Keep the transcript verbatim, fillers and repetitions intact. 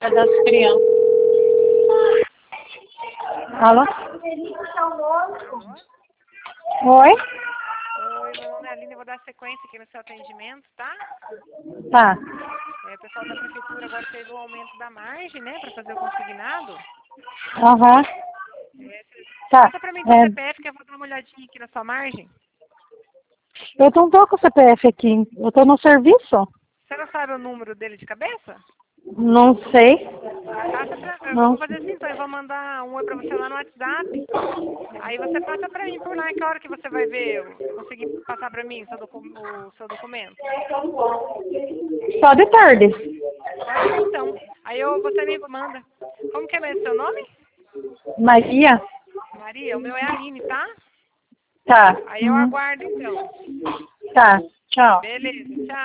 das crianças. Alô? Oi? Oi, meu nome é Aline, eu vou dar sequência aqui no seu atendimento, tá? Tá. É, o pessoal da prefeitura agora teve o aumento da margem, né, para fazer o consignado. Aham. É, Tá. Passa para mim do É, C P F que eu vou dar uma olhadinha aqui na sua margem. eu não tô com o C P F aqui. Eu tô no serviço? Você não sabe o número dele de cabeça? Não sei. Passa pra, eu Não. vou fazer assim, então eu vou mandar um oi para você lá no WhatsApp. Aí você passa para mim por lá, que hora que você vai ver, eu conseguir passar para mim o seu, docu o seu documento. Só de tarde. Pode ser então. Aí eu, você me manda. Como que é mesmo seu nome? Maria? Maria, o meu é Aline, tá? Tá. Aí eu Uhum. aguardo então. Tá. Tchau. Beleza, tchau.